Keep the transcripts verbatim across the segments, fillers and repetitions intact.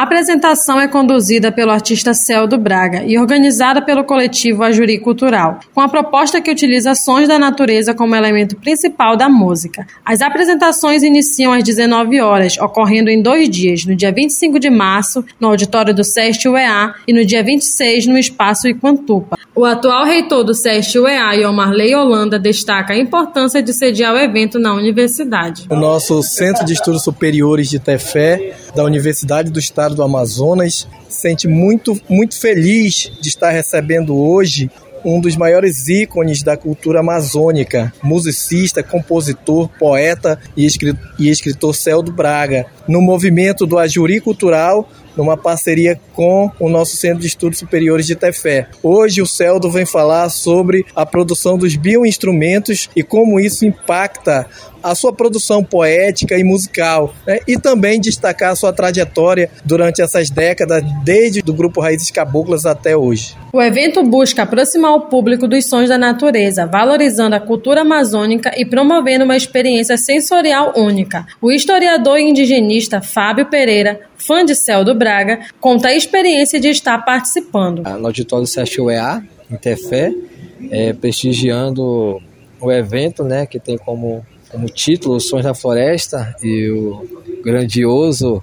apresentação é conduzida pelo artista Celdo Braga e organizada pelo coletivo Ajuri Cultural, com a proposta que utiliza sons da natureza como elemento principal da música. As apresentações iniciam às dezenove horas, ocorrendo em dois dias, no dia vinte e cinco de março, no auditório do SESC U E A, e no dia vinte e seis, no Espaço Iquantupa. O atual reitor do SESC U E A, Iomarley Holanda, destaca a importância de sediar o evento na universidade. O nosso Centro de Estudos Superiores de Tefé, da Universidade do Estado do Amazonas, se sente muito, muito feliz de estar recebendo hoje um dos maiores ícones da cultura amazônica, musicista, compositor, poeta e escritor Celdo Braga, no movimento do Ajuri Cultural, numa parceria com o nosso Centro de Estudos Superiores de Tefé. Hoje o Celdo vem falar sobre a produção dos bioinstrumentos e como isso impacta a sua produção poética e musical, né? E também destacar a sua trajetória durante essas décadas, desde o Grupo Raízes Caboclas até hoje. O evento busca aproximar o público dos sons da natureza, valorizando a cultura amazônica e promovendo uma experiência sensorial única. O historiador e indigenista Fábio Pereira, fã de Celdo Braga, conta a experiência de estar participando. No auditório do SESC U E A, em Tefé, é, prestigiando o evento, né, que tem como, como título Sons da Floresta, e o grandioso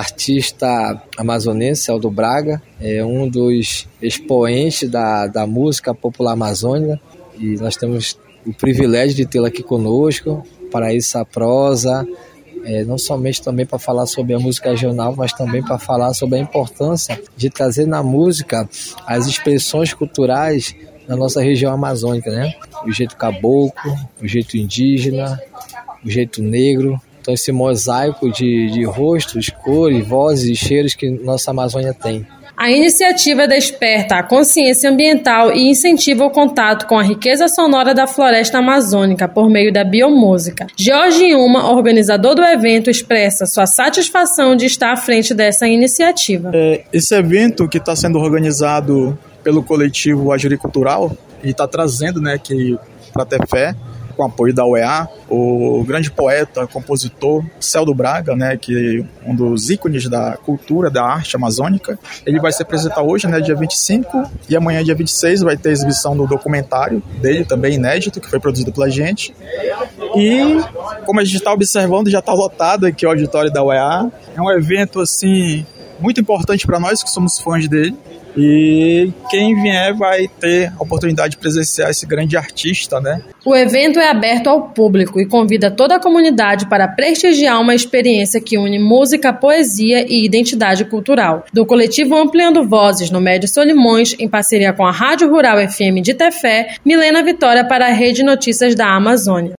artista amazonense Celdo Braga, é um dos expoentes da, da música popular amazônica, e nós temos o privilégio de tê-lo aqui conosco para essa prosa, é, não somente também para falar sobre a música regional, mas também para falar sobre a importância de trazer na música as expressões culturais da nossa região amazônica, né? O jeito caboclo, o jeito indígena, o jeito negro. Então esse mosaico de, de rostos, cores, vozes e cheiros que nossa Amazônia tem. A iniciativa desperta a consciência ambiental e incentiva o contato com a riqueza sonora da floresta amazônica por meio da biomúsica. Jorge Yuma, organizador do evento, expressa sua satisfação de estar à frente dessa iniciativa. É, esse evento que está sendo organizado pelo coletivo Ajuri Cultural e está trazendo, né, aqui para Tefé, com apoio da U E A, o grande poeta, compositor Celdo Braga, né, que é um dos ícones da cultura, da arte amazônica. Ele vai se apresentar hoje, né, dia vinte e cinco, e amanhã, dia vinte e seis, vai ter a exibição do documentário dele, também inédito, que foi produzido pela gente. E, como a gente está observando, já está lotado aqui o auditório da U E A. É um evento, assim, muito importante para nós, que somos fãs dele. E quem vier vai ter a oportunidade de presenciar esse grande artista, né? O evento é aberto ao público e convida toda a comunidade para prestigiar uma experiência que une música, poesia e identidade cultural. Do coletivo Ampliando Vozes, no Médio Solimões, em parceria com a Rádio Rural F M de Tefé, Milena Vitória para a Rede Notícias da Amazônia.